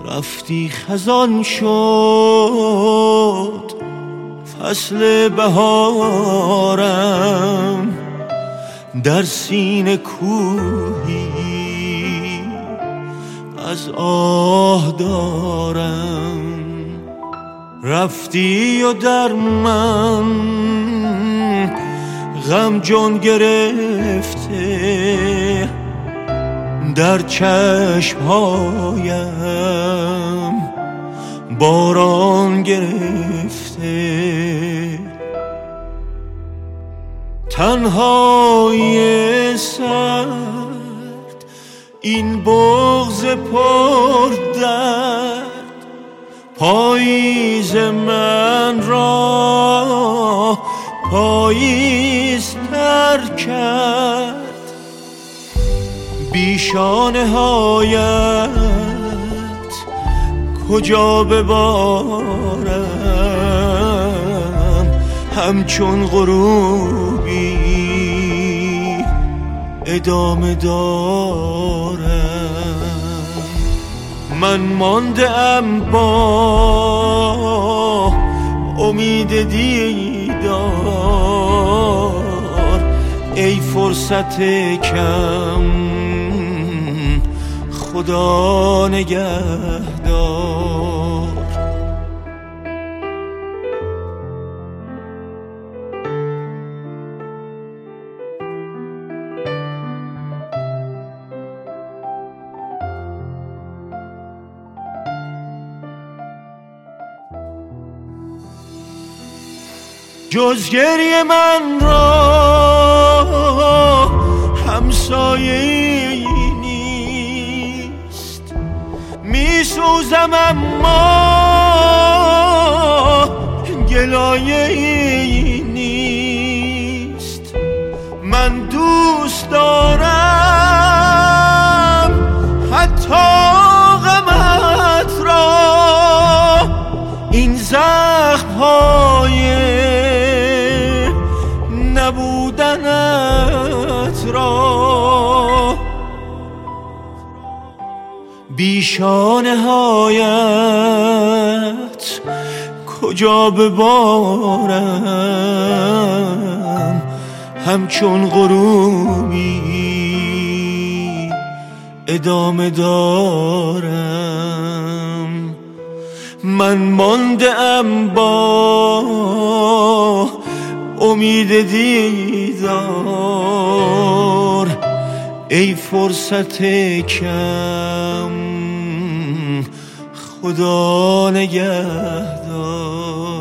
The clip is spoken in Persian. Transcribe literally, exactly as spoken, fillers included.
رفتی خزان شد فصل بهارم، در سینه کوهی از آه دارم. رفتی و در من غم جان گرفته، در چشمهایم باران گرفته. تنهای سرد این بغض پر درد، پاییز من را پاییز تر کرد. بیشانه هایت کجا ببارم، همچون غروبی ادامه دارم. من مانده ام با امید دیدار، ای فرصت کم خدا نگهدار. جز گریه من را همسایه‌ای نیست، می سوزم اما گلایه‌ای نیست. من دوست دارم حتی غمت را، این زخم‌های نبودنت را. بیشانه هایت کجا ببارم، همچون غروبی ادامه دارم. من مانده ام با امید دیدار، ای فرصت کم خدا نگهدار.